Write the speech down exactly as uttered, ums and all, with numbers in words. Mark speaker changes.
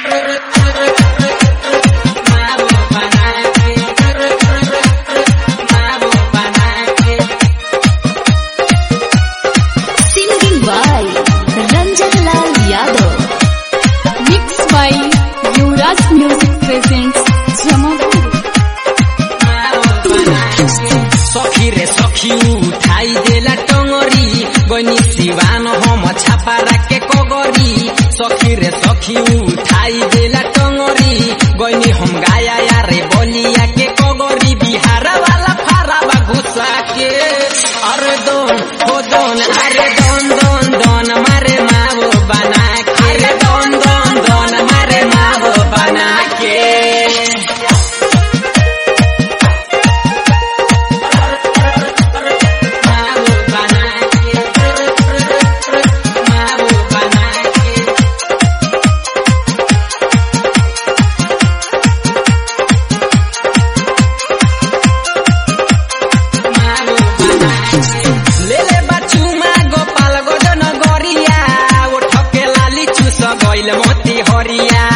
Speaker 1: सखी रे सखी उठाई देला टंगरी गनी सिवान हम छापारा के कगरी सखी रे सखी उठाई देला टंगरी गनी हम गाया यारे बलिया के कगरी बिहार वाला फाराबा घुसा के अरे दोन हो दोन अरे दोन दोन दोन मारे मावो बना के अरे दोन दोन दोन मारे मावो बना के मोती हरिया